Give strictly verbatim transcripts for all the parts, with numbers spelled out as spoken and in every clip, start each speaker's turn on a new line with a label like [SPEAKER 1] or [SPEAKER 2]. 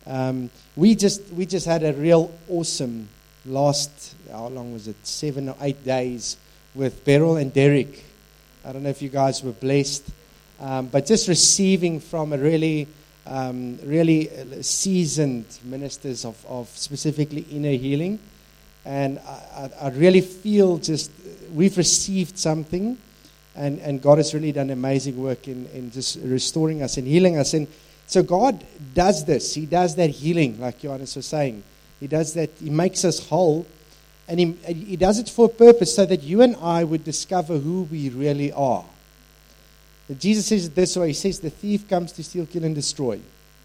[SPEAKER 1] Um, we just we just had a real awesome last, how long was it, seven or eight days with Beryl and Derek. I don't know if you guys were blessed, um, but just receiving from a really, um, really seasoned ministers of, of specifically inner healing. And I, I, I really feel just we've received something, and, and God has really done amazing work in, in just restoring us and healing us. And so God does this. He does that healing, like Johannes was saying. He does that. He makes us whole. And he, he does it for a purpose, so that you and I would discover who we really are. And Jesus says it this way. He says, the thief comes to steal, kill, and destroy.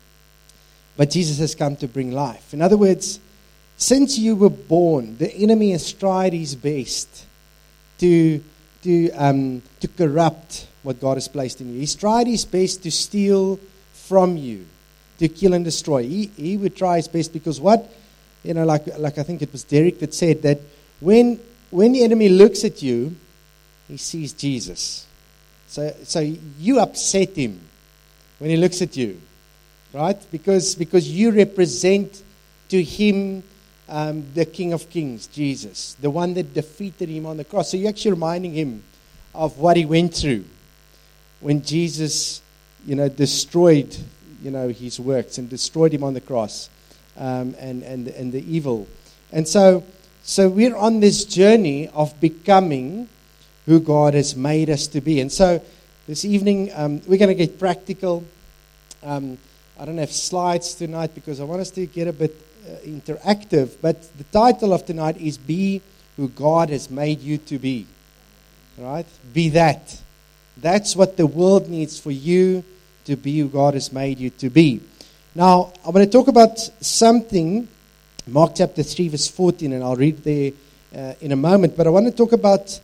[SPEAKER 1] But Jesus has come to bring life. In other words, since you were born, the enemy has tried his best to, to, um, to corrupt what God has placed in you. He's tried his best to steal from you, to kill and destroy. He, he would try his best because what? You know, like like I think it was Derek that said that when when the enemy looks at you, he sees Jesus. So so you upset him when he looks at you, right? Because because you represent to him um, the King of Kings, Jesus, the one that defeated him on the cross. So you're actually reminding him of what he went through when Jesus, you know, destroyed, you know, his works and destroyed him on the cross. Um, and, and and the evil. And so so we're on this journey of becoming who God has made us to be. And so this evening, um, we're going to get practical. Um, I don't have slides tonight because I want us to get a bit uh, interactive. But the title of tonight is Be Who God Has Made You to Be. Right? Be that. That's what the world needs, for you to be who God has made you to be. Now, I'm going to talk about something, Mark chapter three, verse fourteen, and I'll read there uh, in a moment. But I want to talk about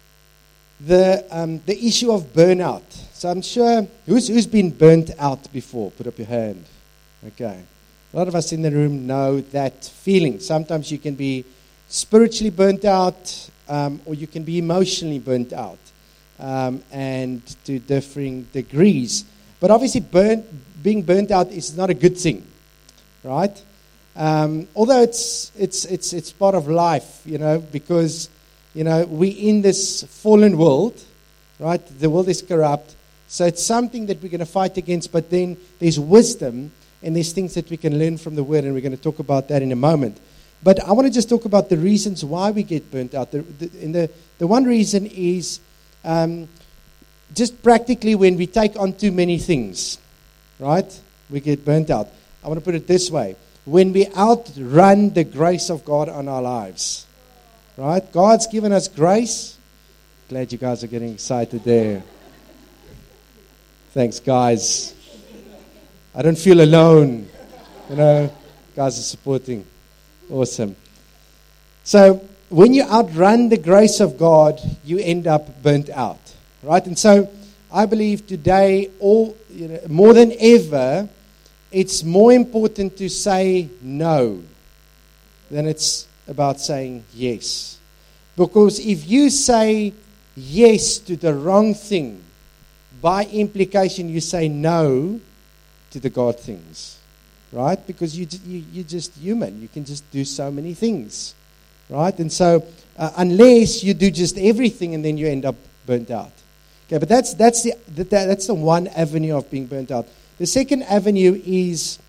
[SPEAKER 1] the um, the issue of burnout. So I'm sure, who's who's been burnt out before? Put up your hand. Okay. A lot of us in the room know that feeling. Sometimes you can be spiritually burnt out, um, or you can be emotionally burnt out, um, and to differing degrees. But obviously, burnt, being burnt out is not a good thing, right? Um, although it's it's it's it's part of life, you know, because you know we in this fallen world, right? The world is corrupt, so it's something that we're going to fight against. But then there's wisdom, and there's things that we can learn from the Word, and we're going to talk about that in a moment. But I want to just talk about the reasons why we get burnt out. The, the, and the the one reason is. Um, Just practically when we take on too many things, right? We get burnt out. I want to put it this way. When we outrun the grace of God on our lives, right? God's given us grace. Glad you guys are getting excited there. Thanks, guys. I don't feel alone. You know, guys are supporting. Awesome. So when you outrun the grace of God, you end up burnt out. Right, and so I believe today, all you know, more than ever, it's more important to say no than it's about saying yes. Because if you say yes to the wrong thing, by implication you say no to the God things, right? Because you, you you're just human, you can just do so many things, right? And so uh, unless you do just everything, and then you end up burnt out. Okay, but that's that's the that, that's the one avenue of being burnt out. The second avenue is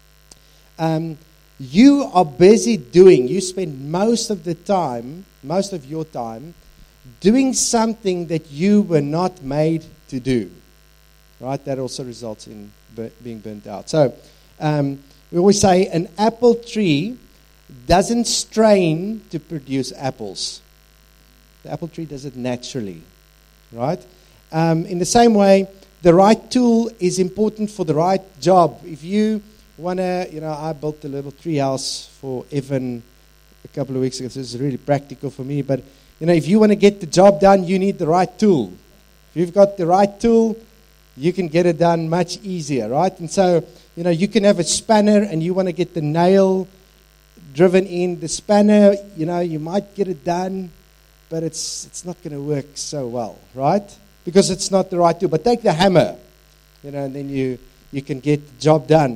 [SPEAKER 1] um, you are busy doing. You spend most of the time, most of your time, doing something that you were not made to do. Right? That also results in bur- being burnt out. So um, we always say an apple tree doesn't strain to produce apples. The apple tree does it naturally. Right? Um, in the same way, the right tool is important for the right job. If you want to, you know, I built a little tree house for Evan a couple of weeks ago. So this is really practical for me. But, you know, if you want to get the job done, you need the right tool. If you've got the right tool, you can get it done much easier, right? And so, you know, you can have a spanner and you want to get the nail driven in. The spanner, you know, you might get it done, but it's it's not going to work so well, right? Because it's not the right tool. But take the hammer, you know, and then you, you can get the job done.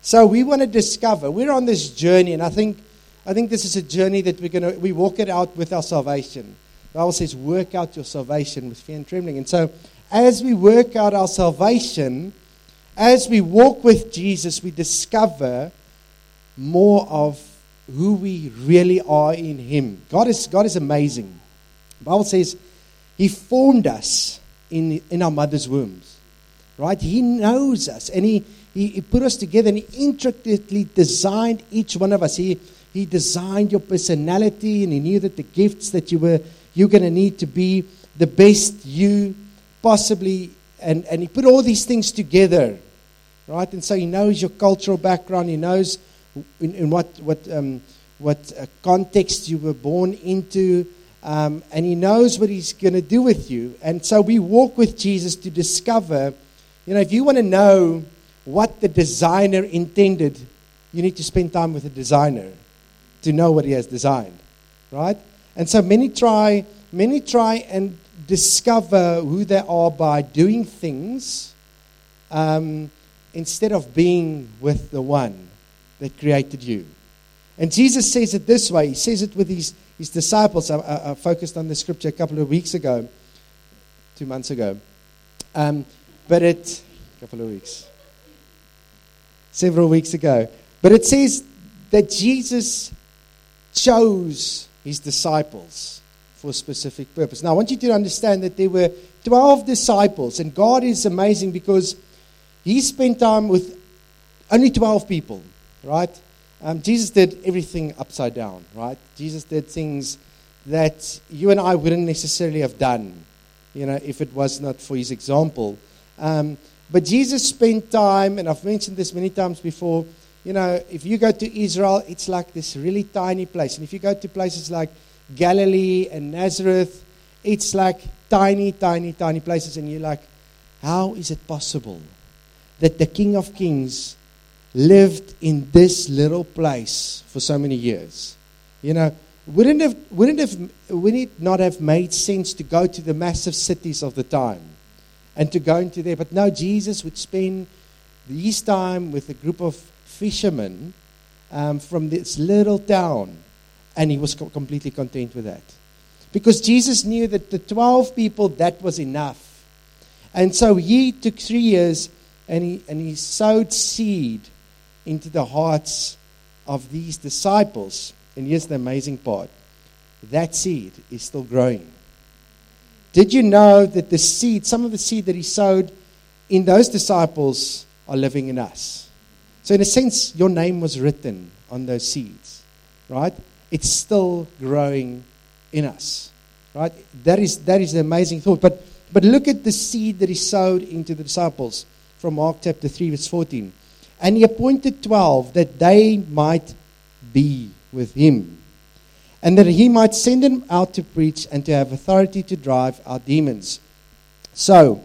[SPEAKER 1] So we want to discover. We're on this journey, and I think I think this is a journey that we're going to we walk it out with our salvation. The Bible says, "Work out your salvation with fear and trembling." And so, as we work out our salvation, as we walk with Jesus, we discover more of who we really are in Him. God is God is amazing. The Bible says He formed us in in our mother's wombs, right? He knows us, and He He, he put us together, and He intricately designed each one of us. He He designed your personality, and He knew that the gifts that you were you're going to need to be the best you possibly, and and He put all these things together, right? And so He knows your cultural background. He knows in, in what what um, what uh, context you were born into, um, and He knows what He's going to do with you. And so we walk with Jesus to discover. You know, if you want to know what the designer intended, you need to spend time with the designer to know what He has designed, right? And so many try, many try and discover who they are by doing things um, instead of being with the one that created you. And Jesus says it this way. He says it with his, his disciples. I, I, I focused on the scripture a couple of weeks ago, two months ago. Um, but it, a couple of weeks, several weeks ago. But it says that Jesus chose His disciples for a specific purpose. Now, I want you to understand that there were twelve disciples, and God is amazing because He spent time with only twelve people, right? Um, Jesus did everything upside down, right? Jesus did things that you and I wouldn't necessarily have done, you know, if it was not for His example. Um, but Jesus spent time, and I've mentioned this many times before, you know, if you go to Israel, it's like this really tiny place. And if you go to places like Galilee and Nazareth, it's like tiny, tiny, tiny places. And you're like, how is it possible that the King of Kings lived in this little place for so many years? You know, wouldn't have, wouldn't have, would it not have made sense to go to the massive cities of the time and to go into there? But no, Jesus would spend his time with a group of fishermen um, from this little town, and He was co- completely content with that. Because Jesus knew that the twelve people, that was enough. And so He took three years and he, and he sowed seed into the hearts of these disciples. And here's the amazing part. That seed is still growing. Did you know that the seed, some of the seed that He sowed in those disciples are living in us? So in a sense, your name was written on those seeds, right? It's still growing in us, right? That is that is the amazing thought. But but look at the seed that He sowed into the disciples from Mark chapter three, verse fourteen. And He appointed twelve that they might be with Him, and that He might send them out to preach and to have authority to drive out demons. So,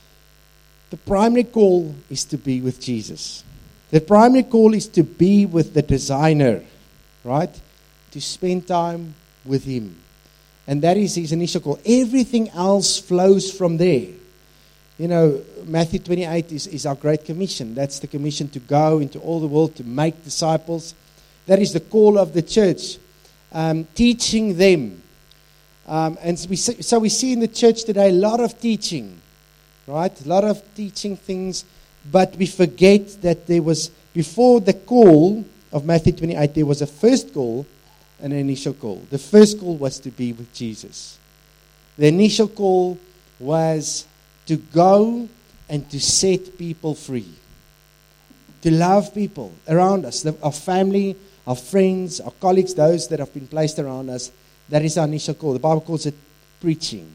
[SPEAKER 1] the primary call is to be with Jesus. The primary call is to be with the designer, right? To spend time with Him. And that is His initial call. Everything else flows from there. You know, Matthew twenty-eight is, is our great commission. That's the commission to go into all the world to make disciples. That is the call of the church, um, teaching them. Um, and so we, see, so we see in the church today a lot of teaching, right? A lot of teaching things. But we forget that there was, before the call of Matthew twenty-eight, there was a first call and an initial call. The first call was to be with Jesus. The initial call was to go and to set people free. To love people around us, our family, our friends, our colleagues, those that have been placed around us. That is our initial call. The Bible calls it preaching.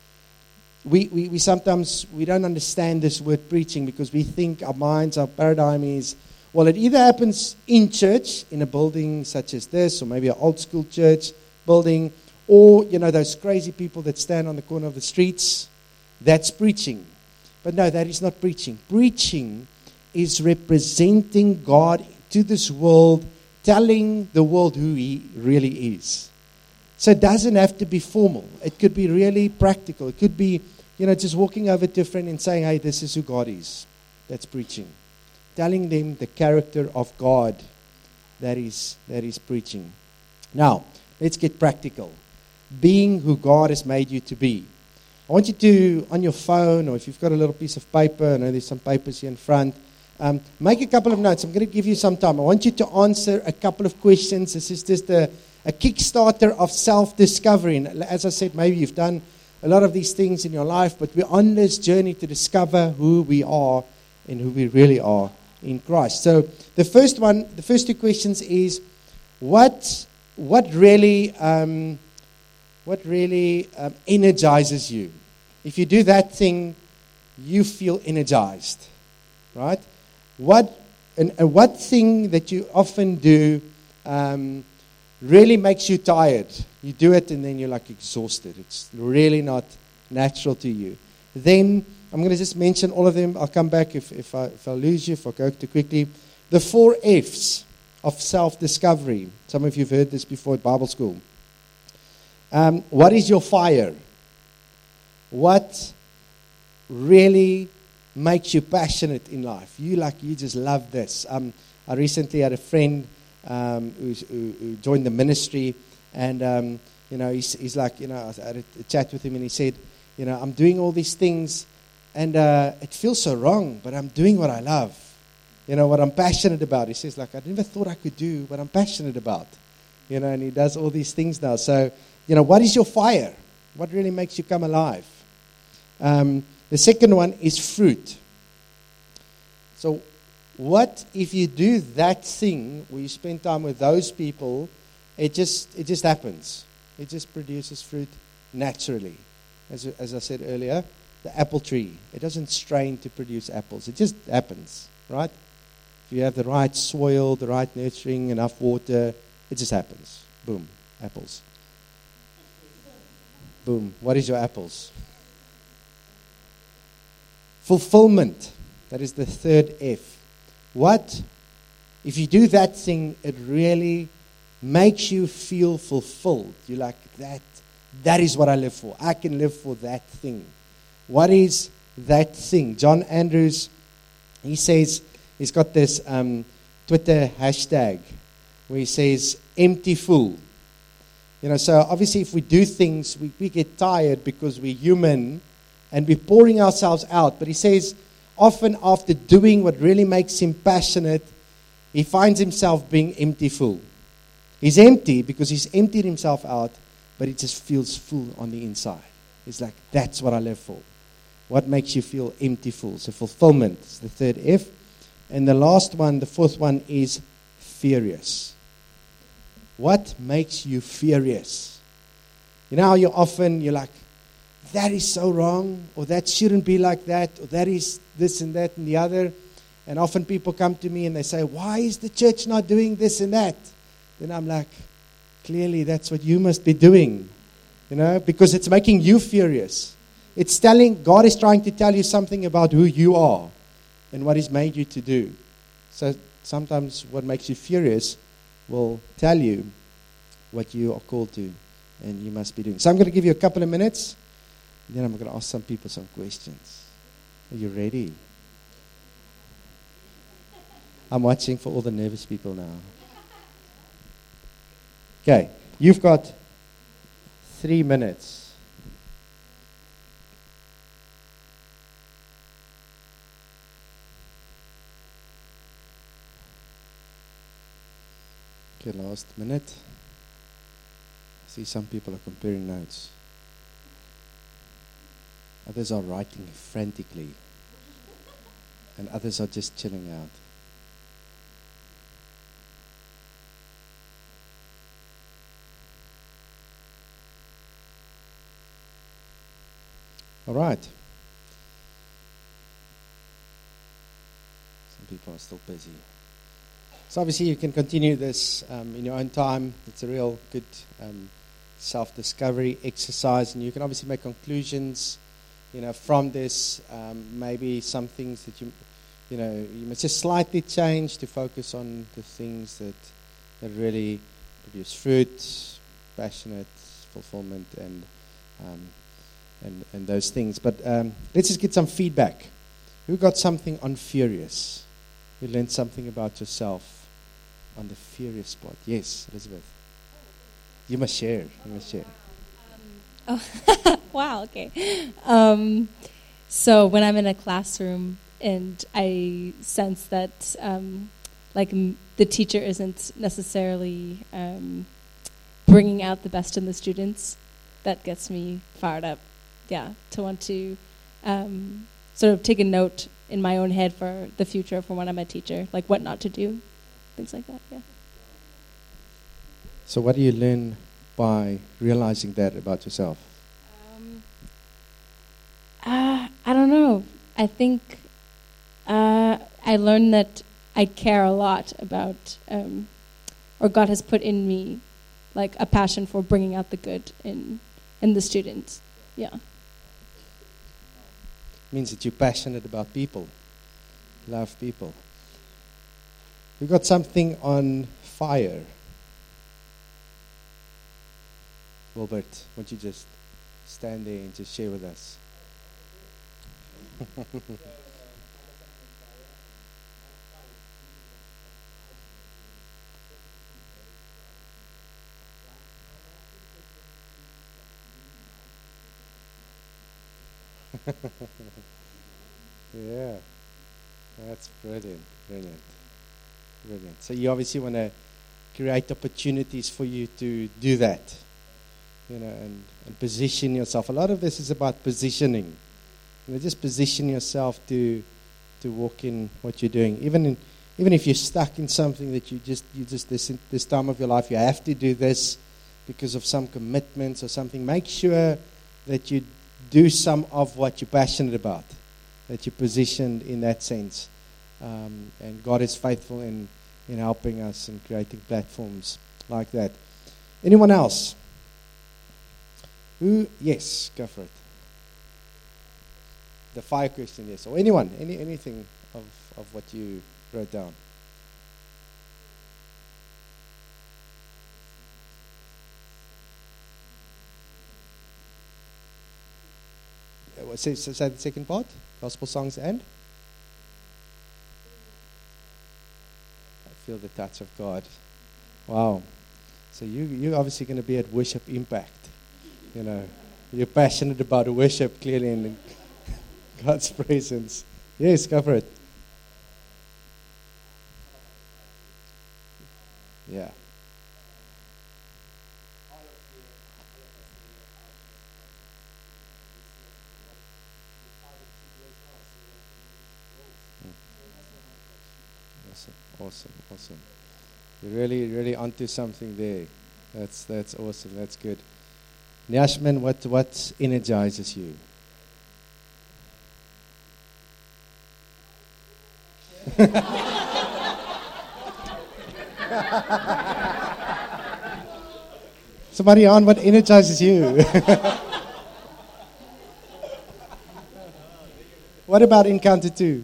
[SPEAKER 1] We, we, we sometimes, we don't understand this word preaching because we think our minds, our paradigm is, well, it either happens in church, in a building such as this, or maybe an old school church building, or, you know, those crazy people that stand on the corner of the streets. That's preaching. But no, that is not preaching. Preaching is representing God to this world, telling the world who He really is. So it doesn't have to be formal. It could be really practical. It could be, you know, just walking over to a friend and saying, hey, this is who God is. That's preaching. telling them the character of God that is that is preaching. Now, let's get practical. Being who God has made you to be. I want you to, on your phone, or if you've got a little piece of paper, I know there's some papers here in front, um, make a couple of notes. I'm going to give you some time. I want you to answer a couple of questions. This is just a, a Kickstarter of self-discovery. And as I said, maybe you've done a lot of these things in your life, but we're on this journey to discover who we are and who we really are in Christ. So the first one, the first two questions is, what what really um, what really um, energizes you? If you do that thing, you feel energized, right? What and, and what thing that you often do um, really makes you tired? You do it and then you're like exhausted. It's really not natural to you. Then I'm going to just mention all of them. I'll come back if, if, I, if I lose you, if I go too quickly. The four F's of self-discovery. Some of you have heard this before at Bible school. Um, what is your fire? What really makes you passionate in life? You like, you just love this. Um, I recently had a friend um, who, who, who joined the ministry, and um, you know, he's, he's like, you know, I had a, a chat with him, and he said, you know, I'm doing all these things, and uh, it feels so wrong, but I'm doing what I love. You know, what I'm passionate about. He says, like, I never thought I could do what I'm passionate about. You know, and he does all these things now. So, you know, what is your fire? What really makes you come alive? Um, the second one is fruit. So, what if you do that thing where you spend time with those people, it just it just happens. It just produces fruit naturally. As, as I said earlier, the apple tree, it doesn't strain to produce apples. It just happens, right? If you have the right soil, the right nurturing, enough water, it just happens. Boom, apples. Boom. What is your apples? Fulfillment. That is the third F. What, if you do that thing, it really makes you feel fulfilled. You're like, that, that is what I live for. I can live for that thing. What is that thing? John Andrews, he says, he's got this um, Twitter hashtag where he says, empty full. You know, so obviously if we do things, we, we get tired because we're human and we're pouring ourselves out. But he says, often after doing what really makes him passionate, he finds himself being empty full. He's empty because he's emptied himself out, but he just feels full on the inside. He's like, that's what I live for. What makes you feel empty full? So fulfillment is the third F. And the last one, the fourth one, is furious. What makes you furious? You know how you often, you're like, that is so wrong, or that shouldn't be like that, or that is this and that and the other. And often people come to me and they say, why is the church not doing this and that? Then I'm like, clearly that's what you must be doing. You know, because it's making you furious. It's telling, God is trying to tell you something about who you are and what He's made you to do. So sometimes what makes you furious will tell you what you are called to and you must be doing. So I'm going to give you a couple of minutes. Then I'm going to ask some people some questions. Are you ready? I'm watching for all the nervous people now. Okay, you've got three minutes. Okay, last minute. I see some people are comparing notes. Others are writing frantically. And others are just chilling out. All right. Some people are still busy. So obviously you can continue this um, in your own time. It's a real good um, self-discovery exercise, and you can obviously make conclusions, you know, from this. Um, maybe some things that you, you know, you must just slightly change to focus on the things that that really produce fruit, passionate, fulfillment, and um, and and those things. But um, let's just get some feedback. Who got something on furious? you learned something about yourself on the furious spot. Yes, Elizabeth. You must share. You must share.
[SPEAKER 2] Um, oh, wow, okay. Um, so when I'm in a classroom and I sense that um, like m- the teacher isn't necessarily um, bringing out the best in the students, that gets me fired up. Yeah, to want to um, sort of take a note in my own head for the future for when I'm a teacher, like what not to do, things like that, yeah.
[SPEAKER 1] So what do you learn by realizing that about yourself?
[SPEAKER 2] Um, uh, I don't know. I think uh, I learned that I care a lot about, um, or God has put in me, like a passion for bringing out the good in in the students. Yeah.
[SPEAKER 1] Means that you're passionate about people, love people. We've got something on fire. Wilbert, won't you just stand there and just share with us? Yeah, that's brilliant, brilliant, brilliant. So you obviously want to create opportunities for you to do that, you know, and, and position yourself. A lot of this is about positioning. You know, just position yourself to to walk in what you're doing. Even in, even if you're stuck in something that you just you just this this time of your life you have to do this because of some commitments or something. Make sure that you do some of what you're passionate about, that you're positioned in that sense. Um, and God is faithful in, in helping us and creating platforms like that. Anyone else? Who? Yes, go for it. The fire question, yes. Or anyone, any anything of, of what you wrote down. Say, say the second part, gospel songs and? I feel the touch of God. Wow. So you, you're obviously going to be at Worship Impact. You know, you're passionate about worship clearly in God's presence. Yes, go for it. Yeah. Awesome, awesome, awesome. You're really, really onto something there. That's that's awesome. That's good. Nyashman, what what energizes you? Somebody on, what energizes you? What about Encounter two?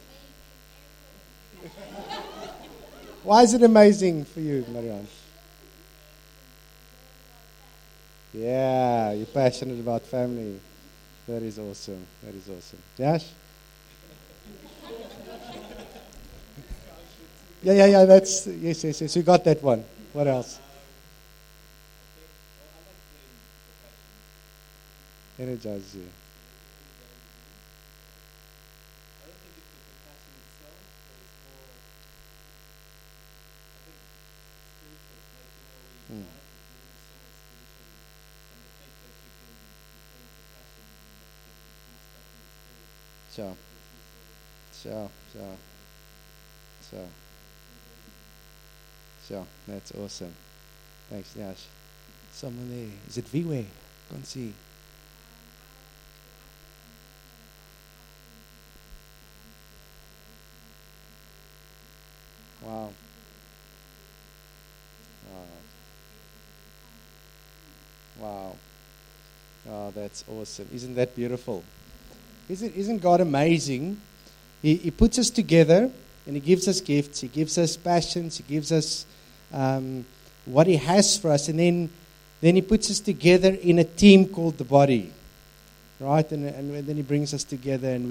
[SPEAKER 1] Why is it amazing for you, Marianne? Yeah, you're passionate about family. That is awesome. That is awesome. Yash? Yeah, yeah, yeah, that's, yes, yes, yes. You got that one. What else? Energize you. Hmm. Sure. Sure, sure. Sure. Sure. That's awesome. Thanks, Yash. Someone there. Is it V-Way? Can't see. Wow. Wow. Wow. Oh, that's awesome. Isn't that beautiful? Isn't, isn't God amazing? He, he puts us together and He gives us gifts. He gives us passions. He gives us um, what He has for us. And then, then He puts us together in a team called the body. Right? And, and then He brings us together and we,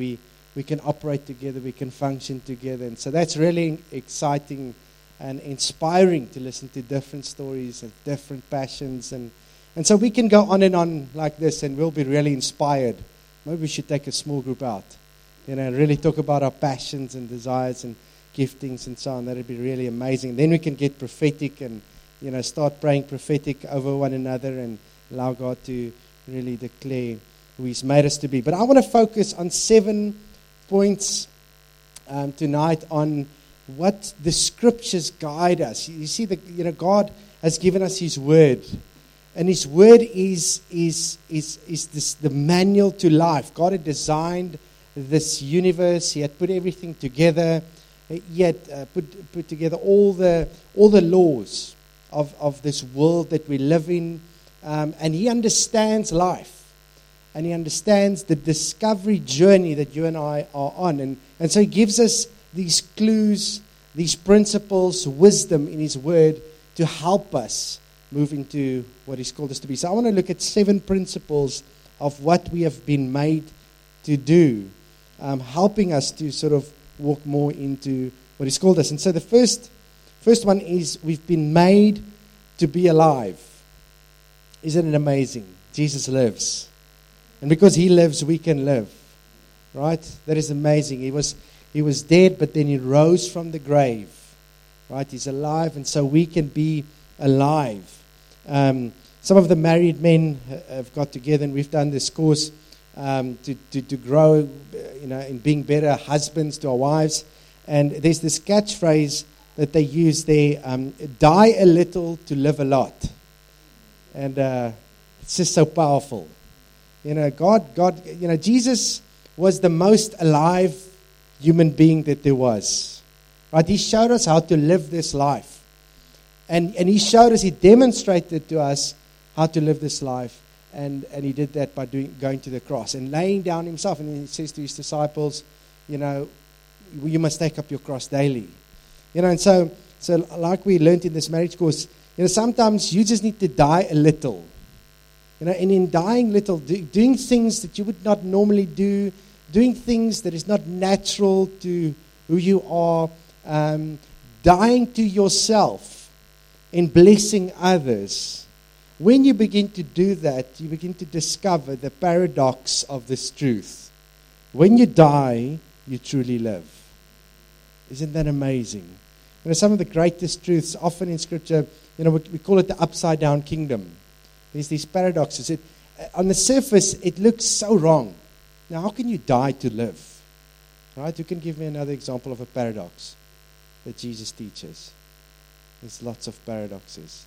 [SPEAKER 1] we can operate together, we can function together. And so that's really exciting and inspiring to listen to different stories and different passions. And, and so we can go on and on like this, and we'll be really inspired. Maybe we should take a small group out, you know, and really talk about our passions and desires and giftings and so on. That would be really amazing. Then we can get prophetic and, you know, start praying prophetic over one another and allow God to really declare who He's made us to be. But I want to focus on seven points um, tonight on what the Scriptures guide us. You see, the, you know, God has given us His Word, and His Word is is is is this, the manual to life. God had designed this universe. He had put everything together. He had uh, put put together all the all the laws of of this world that we live in, um, and He understands life, and He understands the discovery journey that you and I are on, and and so He gives us these clues, these principles, wisdom in His Word to help us move into what He's called us to be. So I want to look at seven principles of what we have been made to do, um, helping us to sort of walk more into what He's called us. And so the first, first one is we've been made to be alive. Isn't it amazing? Jesus lives. And because He lives, we can live. Right? That is amazing. He was He was dead, but then He rose from the grave. Right? He's alive, and so we can be alive. Um, some of the married men have got together, and we've done this course um, to, to, to grow, you know, in being better husbands to our wives. And there's this catchphrase that they use there, um, die a little to live a lot. And uh, it's just so powerful. You know, God, God, you know, Jesus was the most alive human being that there was. Right? He showed us how to live this life. And and He showed us, He demonstrated to us how to live this life. And, and He did that by doing going to the cross and laying down Himself. And He says to His disciples, you know, you must take up your cross daily. You know, and so so like we learned in this marriage course, you know, sometimes you just need to die a little. You know, and in dying little, do, doing things that you would not normally do, doing things that is not natural to who you are, um, dying to yourself in blessing others. When you begin to do that, you begin to discover the paradox of this truth. When you die, you truly live. Isn't that amazing? You know, some of the greatest truths, often in Scripture, you know, we, we call it the upside-down kingdom. There's these paradoxes. It, on the surface, it looks so wrong. Now, how can you die to live? Right? You can give me another example of a paradox that Jesus teaches. There's lots of paradoxes.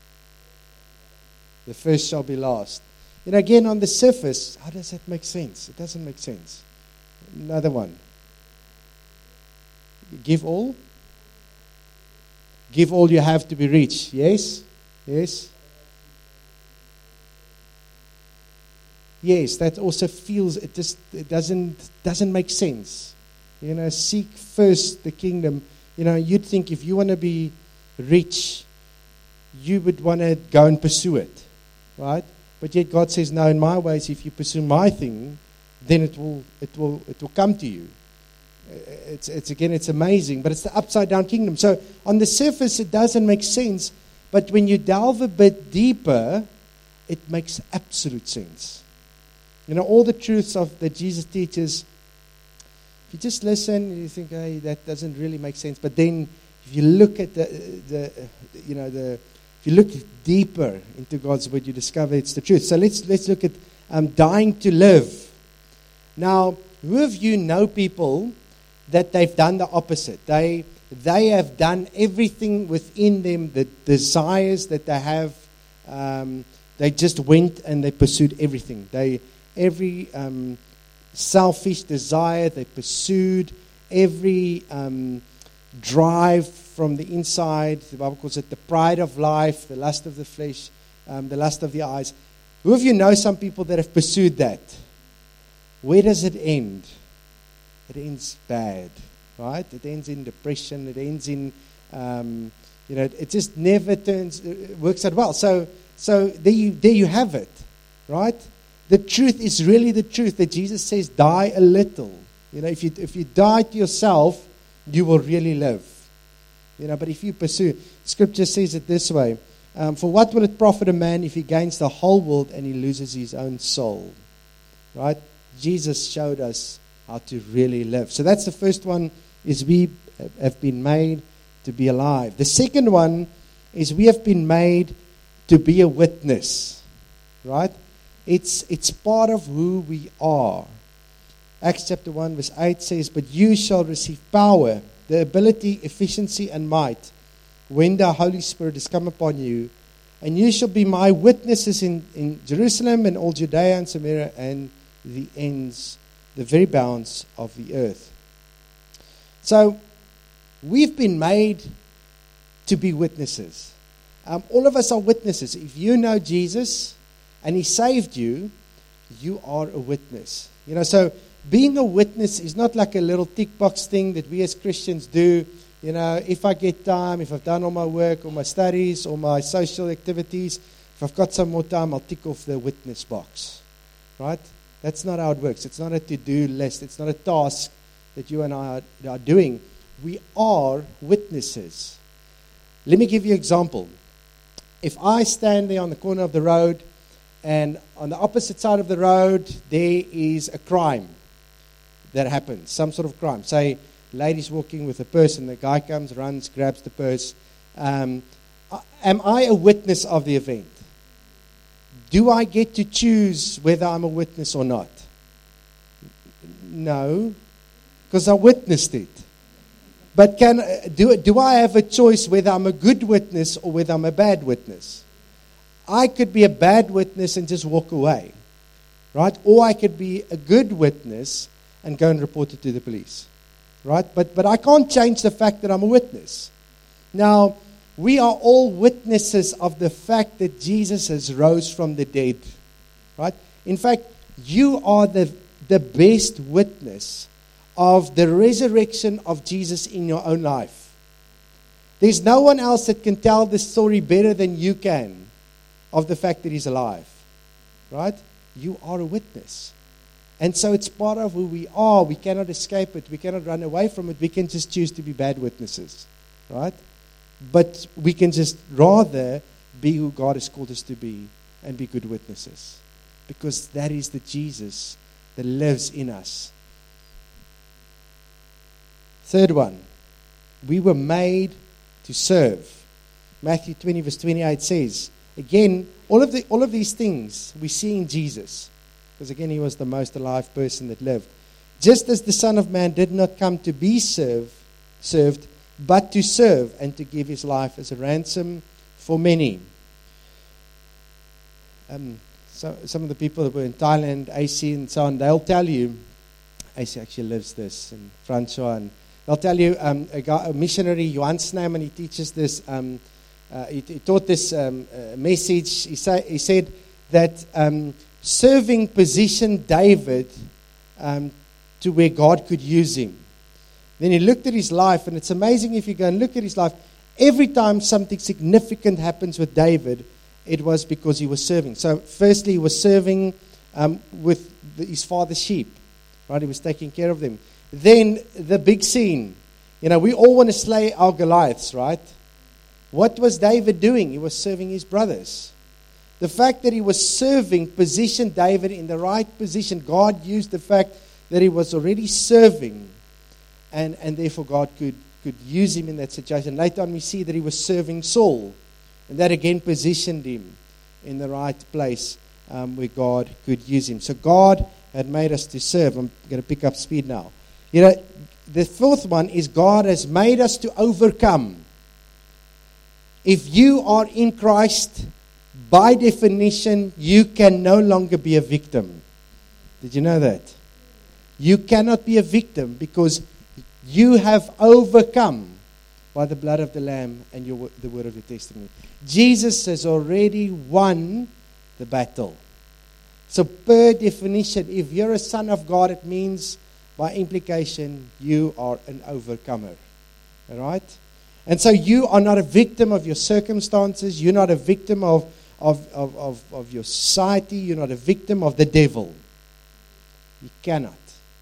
[SPEAKER 1] The first shall be last. You know, again, on the surface, how does that make sense? It doesn't make sense. Another one. Give all. Give all you have to be rich. Yes? Yes? Yes, that also feels, it just it doesn't doesn't make sense. You know, seek first the kingdom. You know, you'd think if you want to be rich, you would want to go and pursue it, right? But yet God says, no, in my ways, if you pursue my thing, then it will it will it will come to you. It's it's again it's amazing, but it's the upside down kingdom. So on the surface it doesn't make sense, but when you delve a bit deeper, it makes absolute sense. You know, all the truths of that Jesus teaches, if you just listen, you think, hey, that doesn't really make sense. But then if you look at the, the you know, the, if you look deeper into God's word, you discover it's the truth. So let's let's look at um, dying to live. Now, who of you know people that they've done the opposite? They they have done everything within them, the desires that they have. Um, they just went and they pursued everything. They every um, selfish desire they pursued, every um, drive from the inside. The Bible calls it the pride of life, the lust of the flesh, um, the lust of the eyes. Who of you know some people that have pursued that? Where does it end? It ends bad, right? It ends in depression. It ends in, um, you know, it just never turns, it works out well. So, so there you, there you have it, right? The truth is really the truth that Jesus says, die a little You know, if you if you die to yourself, you will really live. You know, but if you pursue, Scripture says it this way: um, for what will it profit a man if he gains the whole world and he loses his own soul? Right? Jesus showed us how to really live. So that's the first one: is we have been made to be alive. The second one is we have been made to be a witness. Right? It's it's part of who we are. Acts chapter one verse eight says, "But you shall receive power, the ability, efficiency, and might, when the Holy Spirit has come upon you, and you shall be my witnesses in, in Jerusalem and all Judea and Samaria and the ends, the very bounds of the earth." So, we've been made to be witnesses. Um, all of us are witnesses. If you know Jesus and He saved you, you are a witness. You know, so being a witness is not like a little tick box thing that we as Christians do. You know, if I get time, if I've done all my work, or my studies, or my social activities, if I've got some more time, I'll tick off the witness box. Right? That's not how it works. It's not a to-do list. It's not a task that you and I are, are doing. We are witnesses. Let me give you an example. If I stand there on the corner of the road, and on the opposite side of the road, there is a crime that happens, some sort of crime. Say, lady's walking with a purse, and the guy comes, runs, grabs the purse. Um, am I a witness of the event? Do I get to choose whether I'm a witness or not? No, because I witnessed it. But can do, do I have a choice whether I'm a good witness or whether I'm a bad witness? I could be a bad witness and just walk away, right? Or I could be a good witness and go and report it to the police, right? But but I can't change the fact that I'm a witness. Now, we are all witnesses of the fact that Jesus has rose from the dead, right? In fact, you are the, the best witness of the resurrection of Jesus in your own life. There's no one else that can tell the story better than you can of the fact that He's alive, right? You are a witness. And so it's part of who we are. We cannot escape it. We cannot run away from it. We can just choose to be bad witnesses, right? But we can just rather be who God has called us to be and be good witnesses, because that is the Jesus that lives in us. Third one, we were made to serve. Matthew twenty verse twenty-eight says, again, all of the all of these things we see in Jesus, because again, He was the most alive person that lived. Just as the Son of Man did not come to be served, served, but to serve and to give His life as a ransom for many. Um, so some of the people that were in Thailand, A C and so on, they'll tell you, A C actually lives this, and Francois, and they'll tell you um, a, guy, a missionary, Johan Snyman, he teaches this. Um, uh, he, he taught this um, uh, message. He, say, he said that um, serving positioned David um, to where God could use him. Then he looked at his life, and it's amazing if you go and look at his life. Every time something significant happens with David, it was because he was serving. So firstly, he was serving um, with the, his father's sheep. Right? He was taking care of them. Then the big scene. You know, we all want to slay our Goliaths, right? What was David doing? He was serving his brothers. The fact that he was serving positioned David in the right position. God used the fact that he was already serving, and, and therefore God could, could use him in that situation. Later on we see that he was serving Saul, and that again positioned him in the right place um, where God could use him. So God had made us to serve. I'm going to pick up speed now. You know, the fourth one is God has made us to overcome. If you are in Christ, by definition, you can no longer be a victim. Did you know that? You cannot be a victim because you have overcome by the blood of the Lamb and your, the word of your testimony. Jesus has already won the battle. So per definition, if you're a son of God, it means by implication you are an overcomer. All right? And so you are not a victim of your circumstances. You're not a victim of, of, of, of, of your society. You're not a victim of the devil. You cannot.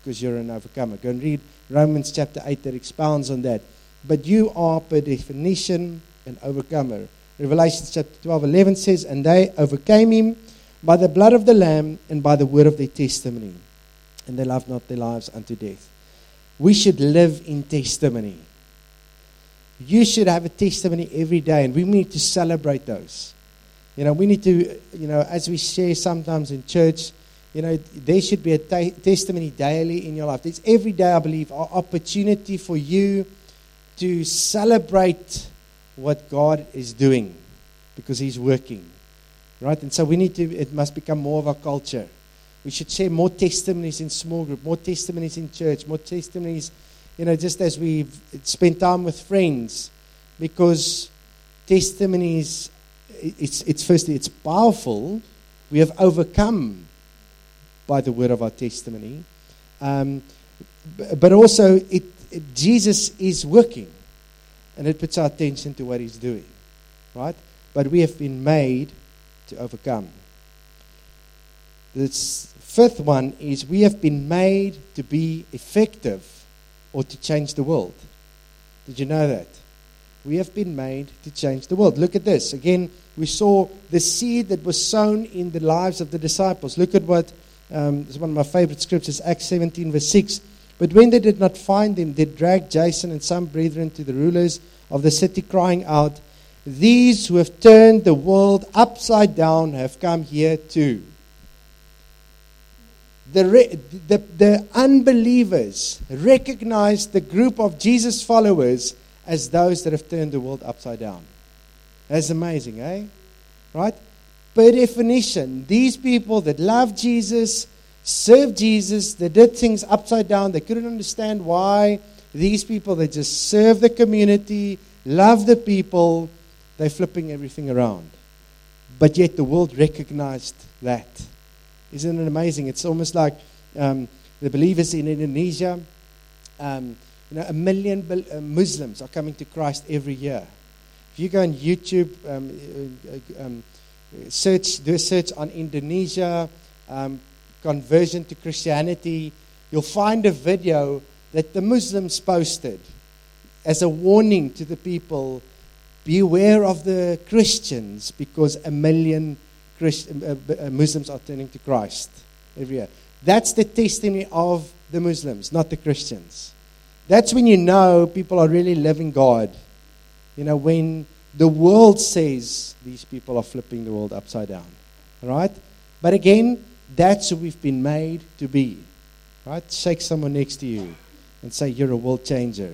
[SPEAKER 1] because you're an overcomer. Go and read Romans chapter eight that expounds on that. But you are, per definition, an overcomer. Revelation chapter twelve, eleven says, and they overcame him by the blood of the Lamb and by the word of their testimony. And they loved not their lives unto death. We should live in testimony. You should have a testimony every day, and we need to celebrate those. You know, we need to, you know, as we share sometimes in church, you know, there should be a ta- testimony daily in your life. There's every day, I believe, an opportunity for you to celebrate what God is doing because He's working. Right? And so we need to, it must become more of our culture. We should share more testimonies in small group, more testimonies in church, more testimonies, you know, just as we spend time with friends. Because testimonies, it's, it's firstly, it's powerful. We have overcome by the word of our testimony. Um, but also, it, it, Jesus is working. And it puts our attention to what He's doing. Right? But we have been made to overcome. The fifth one is we have been made to be effective or to change the world. Did you know that? We have been made to change the world. Look at this. Again, we saw the seed that was sown in the lives of the disciples. Look at what, um, this is one of my favorite scriptures, Acts seventeen verse six. But when they did not find him, they dragged Jason and some brethren to the rulers of the city, crying out, these who have turned the world upside down have come here too. The, re- the, the unbelievers recognized the group of Jesus followers as those that have turned the world upside down. That's amazing, eh? Right? Per definition, these people that love Jesus, serve Jesus, they did things upside down. They couldn't understand why these people, they just serve the community, love the people, they're flipping everything around. But yet the world recognized that. Isn't it amazing? It's almost like um, the believers in Indonesia, um, you know, a million uh, Muslims are coming to Christ every year. If you go on YouTube, um, uh, um, search, do a search on Indonesia, um, conversion to Christianity, you'll find a video that the Muslims posted as a warning to the people, beware of the Christians because a million Christ, uh, uh, Muslims are turning to Christ every year. That's the testimony of the Muslims, not the Christians. That's when you know people are really living God. You know, when the world says these people are flipping the world upside down. Right? But again, that's who we've been made to be. Right? Shake someone next to you and say, you're a world changer.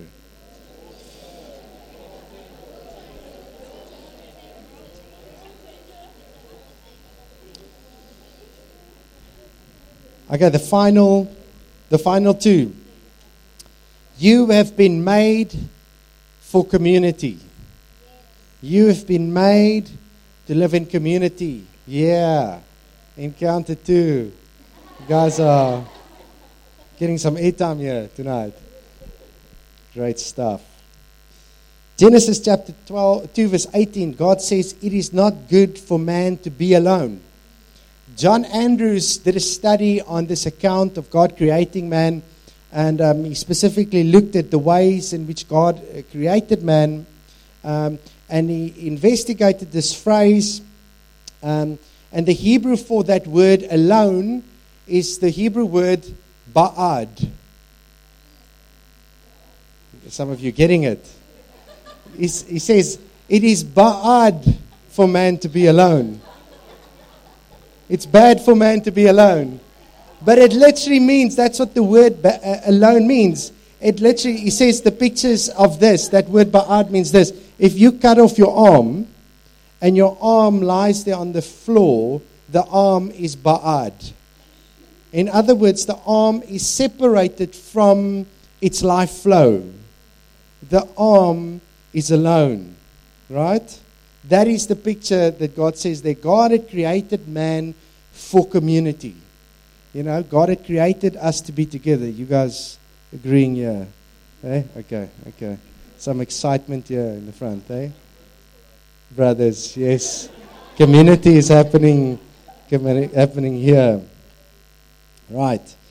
[SPEAKER 1] Okay, the final, the final two. You have been made for community. You have been made to live in community. Yeah. Encounter two. You guys are getting some airtime here tonight. Great stuff. Genesis chapter twelve, two verse eighteen. God says, it is not good for man to be alone. John Andrews did a study on this account of God creating man, and um, he specifically looked at the ways in which God uh, created man, um, and he investigated this phrase, um, and the Hebrew for that word alone is the Hebrew word ba'ad. Some of you getting it. He's, he says, it is ba'ad for man to be alone. It's bad for man to be alone. But it literally means, that's what the word ba- uh, alone means. It literally, he says the pictures of this, that word ba'ad means this. If you cut off your arm, and your arm lies there on the floor, the arm is ba'ad. In other words, the arm is separated from its life flow. The arm is alone. Right? That is the picture that God says that God had created man for community. You know, God had created us to be together. You guys agreeing here? Eh? Okay, okay. Some excitement here in the front, eh? Brothers, yes. Community is happening, happening here. Right.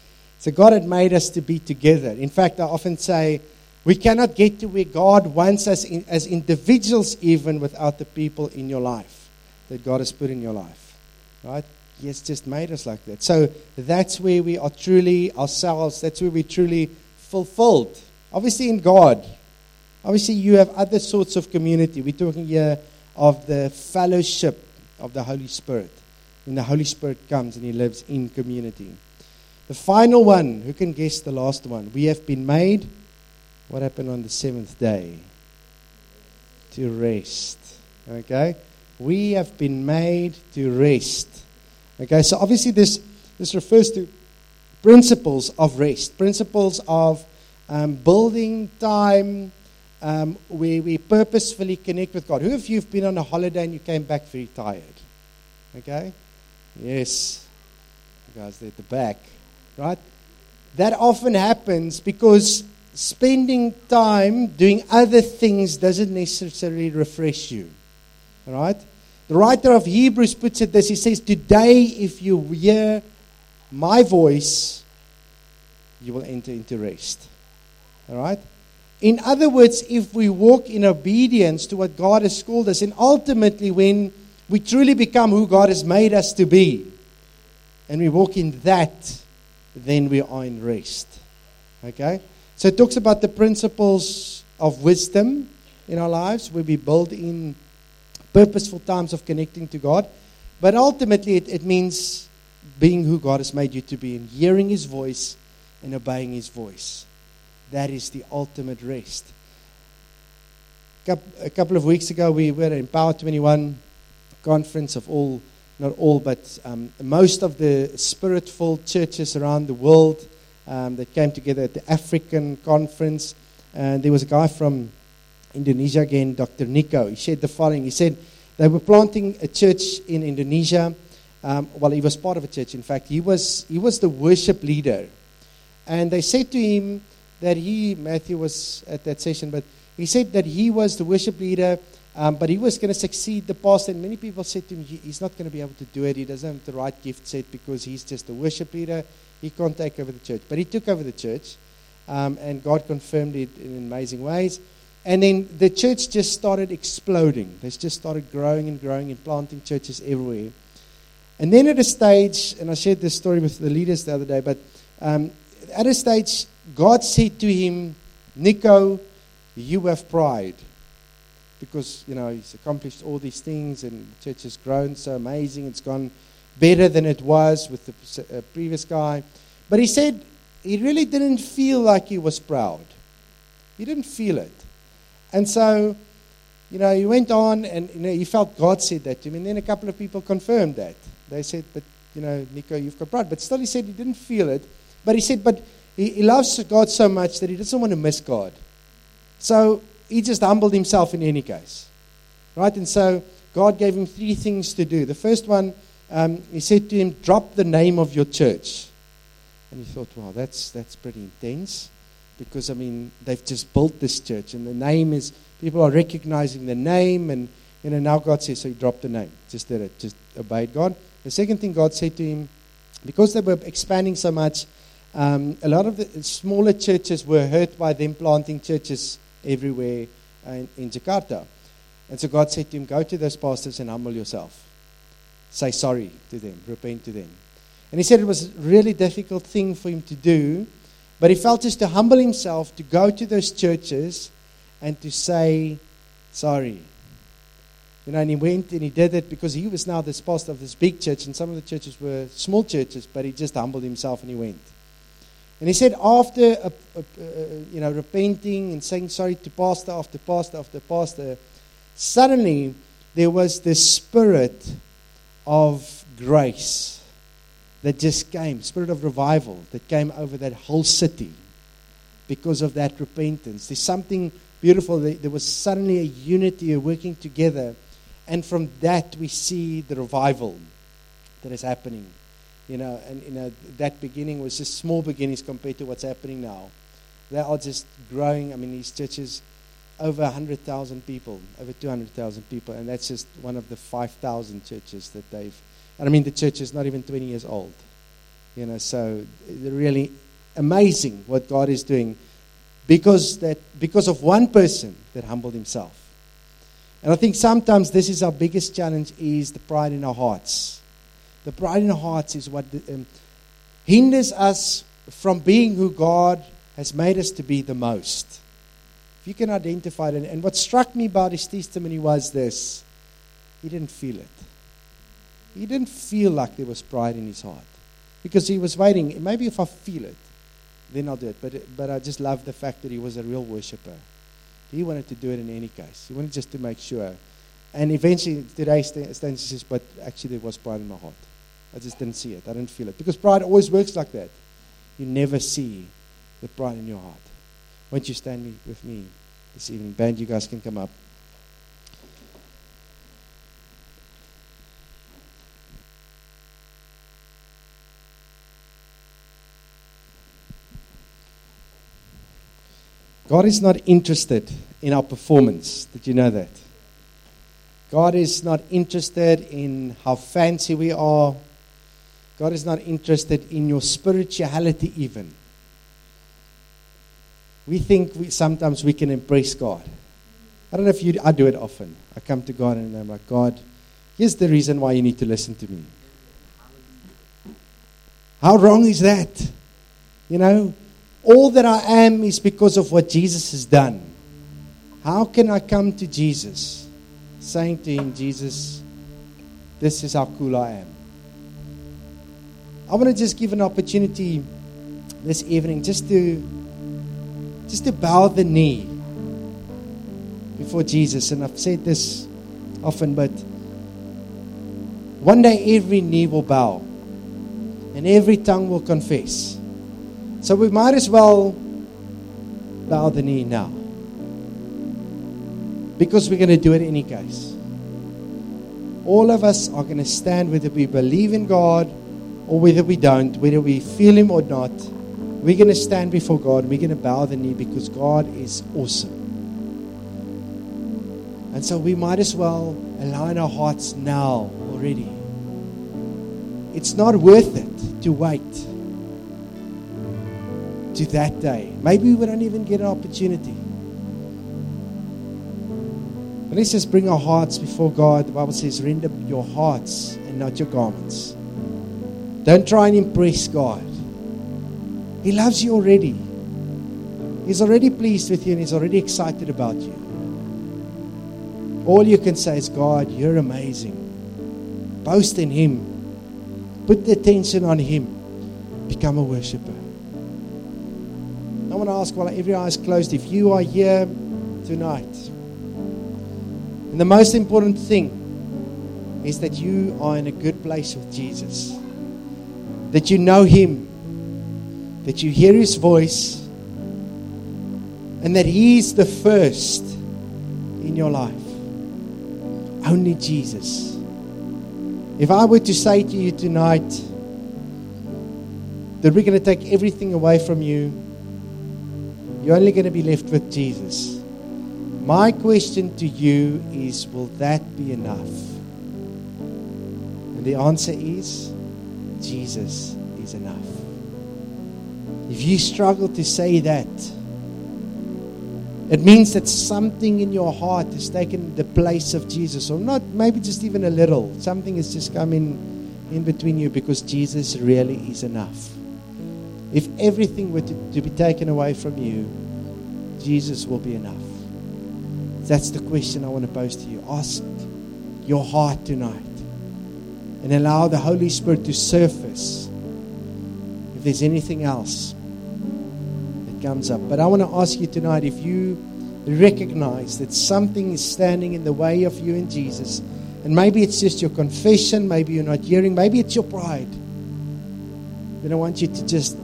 [SPEAKER 1] So God had made us to be together. In fact, I often say we cannot get to where God wants us in, as individuals even without the people in your life that God has put in your life. Right? He has just made us like that. So that's where we are truly ourselves. That's where we're truly fulfilled. Obviously in God. Obviously you have other sorts of community. We're talking here of the fellowship of the Holy Spirit. When the Holy Spirit comes and He lives in community. The final one, who can guess the last one? We have been made, what happened on the seventh day? To rest. Okay? We have been made to rest. Okay, so obviously this, this refers to principles of rest. Principles of um, building time um, where we purposefully connect with God. Who of you have been on a holiday and you came back very tired? Okay? Yes. You guys, they're at the back. Right? That often happens because spending time doing other things doesn't necessarily refresh you. All right? The writer of Hebrews puts it this. He says, today if you hear my voice, you will enter into rest. All right? In other words, if we walk in obedience to what God has called us, and ultimately when we truly become who God has made us to be, and we walk in that, then we are in rest. Okay? So it talks about the principles of wisdom in our lives, where we build in purposeful times of connecting to God. But ultimately it, it means being who God has made you to be, and hearing His voice and obeying His voice. That is the ultimate rest. A couple of weeks ago we were at Empower twenty-one conference of all, not all, but um, most of the Spirit-filled churches around the world um, that came together at the African conference. And there was a guy from Indonesia again, Doctor Nico. He said the following. He said they were planting a church in Indonesia. Um, well, he was part of a church. In fact, he was he was the worship leader. And they said to him that he, Matthew was at that session, but he said that he was the worship leader, um, but he was going to succeed the pastor. And many people said to him, he, he's not going to be able to do it. He doesn't have the right gift set because he's just a worship leader. He can't take over the church. But he took over the church, um, and God confirmed it in amazing ways. And then the church just started exploding. They just started growing and growing and planting churches everywhere. And then at a stage, and I shared this story with the leaders the other day, but um, at a stage, God said to him, Nico, you have pride. Because, you know, he's accomplished all these things and the church has grown so amazing. It's gone better than it was with the uh, previous guy. But he said he really didn't feel like he was proud. He didn't feel it. And so, you know, he went on and, you know, he felt God said that to him. And then a couple of people confirmed that. They said, but, you know, Nico, you've got pride. But still he said he didn't feel it. But he said, but he, he loves God so much that he doesn't want to miss God. So he just humbled himself in any case. Right? And so God gave him three things to do. The first one, um, he said to him, drop the name of your church. And he thought, wow, that's that's pretty intense. Because, I mean, they've just built this church. And the name is, people are recognizing the name. And, you know, now God says, so he dropped the name. Just did it. Just obeyed God. The second thing God said to him, because they were expanding so much, um, a lot of the smaller churches were hurt by them planting churches everywhere uh, in, in Jakarta. And so God said to him, go to those pastors and humble yourself. Say sorry to them. Repent to them. And he said it was a really difficult thing for him to do, but he felt just to humble himself, to go to those churches and to say sorry. You know, and he went and he did it because he was now this pastor of this big church, and some of the churches were small churches, but he just humbled himself and he went. And he said after, uh, uh, uh, you know, repenting and saying sorry to pastor after pastor after pastor, suddenly there was this spirit of grace that just came, spirit of revival that came over that whole city because of that repentance. There's something beautiful. There was suddenly a unity, a working together. And from that we see the revival that is happening. You know, and you know that beginning was just small beginnings compared to what's happening now. They are just growing. I mean, these churches, over one hundred thousand people, over two hundred thousand people, and that's just one of the five thousand churches that they've, and I mean the church is not even twenty years old. You know, so they're really amazing what God is doing because that because of one person that humbled himself. And I think sometimes this is our biggest challenge, is the pride in our hearts. The pride in our hearts is what um, hinders us from being who God has made us to be the most. If you can identify it. And what struck me about his testimony was this: he didn't feel it. He didn't feel like there was pride in his heart, because he was waiting. Maybe if I feel it, then I'll do it. But but I just love the fact that he was a real worshiper. He wanted to do it in any case. He wanted just to make sure. And eventually today Stanley says, but actually there was pride in my heart. I just didn't see it. I didn't feel it. Because pride always works like that. You never see the pride in your heart. Won't you stand me with me this evening? Band, you guys can come up. God is not interested in our performance. Did you know that? God is not interested in how fancy we are. God is not interested in your spirituality even. We think we, sometimes we can impress God. I don't know if you, I do it often. I come to God and I'm like, God, here's the reason why you need to listen to me. How wrong is that? You know, all that I am is because of what Jesus has done. How can I come to Jesus saying to him, Jesus, this is how cool I am? I want to just give an opportunity this evening just to just to bow the knee before Jesus. And I've said this often, but one day every knee will bow and every tongue will confess. So we might as well bow the knee now, because we're going to do it in any case. All of us are going to stand, whether we believe in God or whether we don't, whether we feel him or not. We're going to stand before God. We're going to bow the knee because God is awesome. And so we might as well align our hearts now already. It's not worth it to wait to that day. Maybe we don't even get an opportunity. But let's just bring our hearts before God. The Bible says, render your hearts and not your garments. Don't try and impress God. He loves you already. He's already pleased with you and he's already excited about you. All you can say is, God, you're amazing. Boast in him. Put the attention on him. Become a worshiper. I want to ask, while every eye is closed, if you are here tonight, and the most important thing is that you are in a good place with Jesus, that you know him, that you hear his voice, and that he's the first in your life. Only Jesus. If I were to say to you tonight that we're going to take everything away from you, you're only going to be left with Jesus. My question to you is, will that be enough? And the answer is, Jesus is enough. If you struggle to say that, it means that something in your heart has taken the place of Jesus, or not, maybe just even a little. Something has just come in, in between you, because Jesus really is enough. If everything were to, to be taken away from you, Jesus will be enough. That's the question I want to pose to you. Ask your heart tonight and allow the Holy Spirit to surface if there's anything else that comes up. But I want to ask you tonight, if you recognize that something is standing in the way of you and Jesus, and maybe it's just your confession, maybe you're not hearing, maybe it's your pride, then I want you to just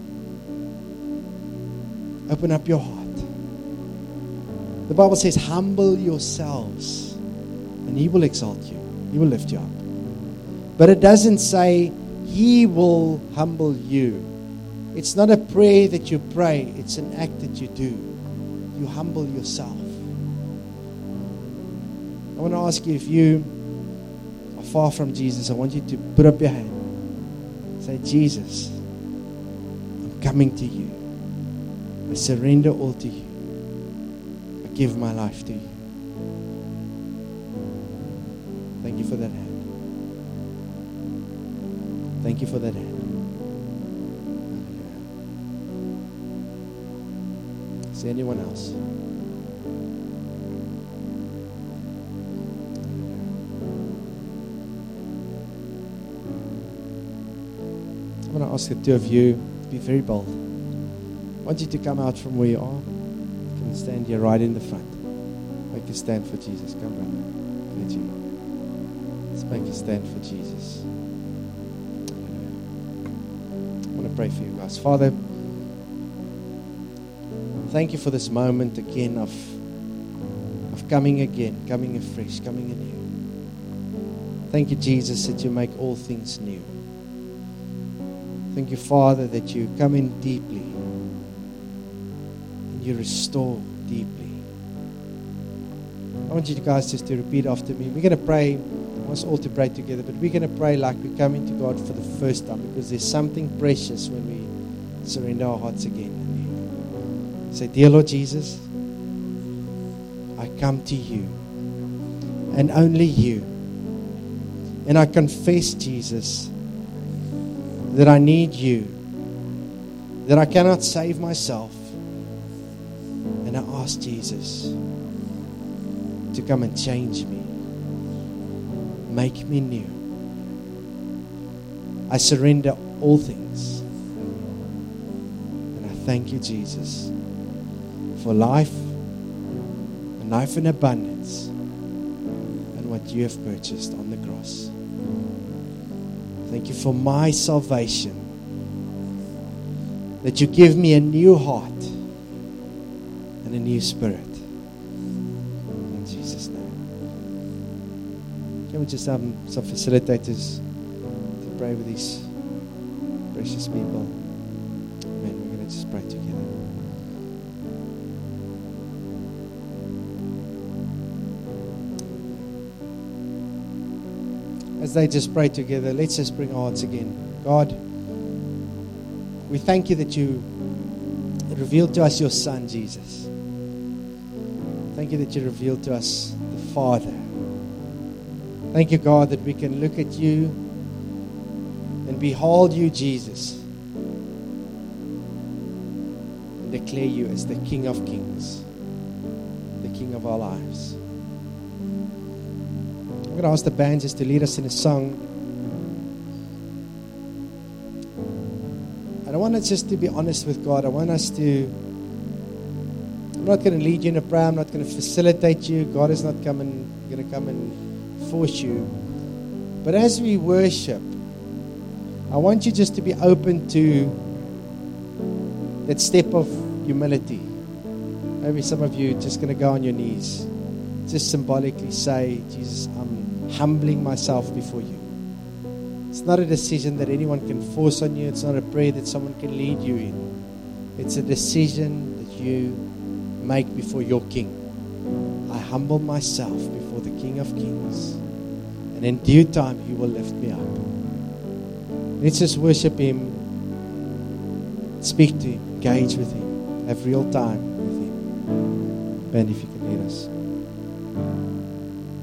[SPEAKER 1] open up your heart. The Bible says, humble yourselves and he will exalt you. He will lift you up. But it doesn't say he will humble you. It's not a prayer that you pray. It's an act that you do. You humble yourself. I want to ask you, if you are far from Jesus, I want you to put up your hand. Say, Jesus, I'm coming to you. I surrender all to you. I give my life to you. Thank you for that hand. Thank you for that hand. Is there anyone else? I'm going to ask the two of you to be very bold. I want you to come out from where you are. You can stand here right in the front. Make a stand for Jesus. Come, brother. Get you. Let's make a stand for Jesus. I want to pray for you guys. Father, thank you for this moment again of, of coming again, coming afresh, coming anew. Thank you, Jesus, that you make all things new. Thank you, Father, that you come in deeply and you restore deeply. I want you guys just to repeat after me. We're going to pray. I want us all to pray together, but we're going to pray like we're coming to God for the first time, because there's something precious when we surrender our hearts again. Say, dear Lord Jesus, I come to you and only you. And I confess, Jesus, that I need you, that I cannot save myself. And I ask Jesus to come and change me, make me new. I surrender all things. And I thank you, Jesus, for life, and life in abundance, and what you have purchased on the cross. Thank you for my salvation, that you give me a new heart and a new spirit. In Jesus' name. Can we just have some facilitators to pray with these precious people? Amen. We're going to just pray together. As they just pray together, let's just bring our hearts again. God, we thank you that you revealed to us your Son, Jesus. Thank you that you revealed to us the Father. Thank you, God, that we can look at you and behold you, Jesus, and declare you as the King of Kings, the King of our lives. I'm going to ask the band just to lead us in a song. And I want us just to be honest with God. I want us to, I'm not going to lead you in a prayer. I'm not going to facilitate you. God is not coming, going to come and force you. But as we worship, I want you just to be open to that step of humility. Maybe some of you just going to go on your knees. Just symbolically say, Jesus, I'm humbling myself before you. It's not a decision that anyone can force on you. It's not a prayer that someone can lead you in. It's a decision that you make before your King. I humble myself before the King of Kings, and in due time He will lift me up. Let's just worship Him, speak to Him, engage with Him, have real time with Him. Ben, if you can lead us.